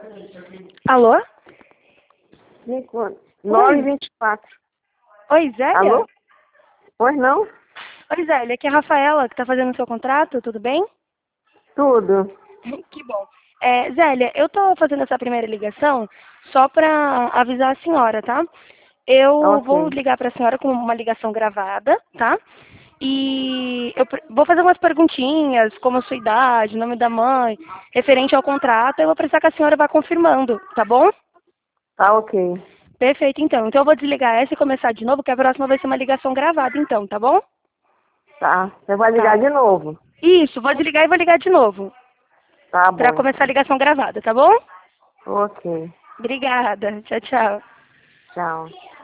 Alô? 9h24. Oi, Zélia? Alô? Pois não? Oi, Zélia, aqui é a Rafaela, que tá fazendo o seu contrato, tudo bem? Tudo. Que bom. Zélia, eu tô fazendo essa primeira ligação só pra avisar a senhora, tá? Eu Ok. vou ligar pra senhora com uma ligação gravada, tá? E eu vou fazer umas perguntinhas, como a sua idade, nome da mãe, referente ao contrato, eu vou precisar que a senhora vá confirmando, tá bom? Tá ok. Perfeito, então. Então eu vou desligar essa e começar de novo, que a próxima vai ser uma ligação gravada, então, tá bom? Tá. Você vai ligar Tá. de novo. Isso, vou desligar e vou ligar de novo, Tá pra bom, começar a então. ligação gravada, tá bom? Ok. Obrigada. Tchau, tchau. Tchau.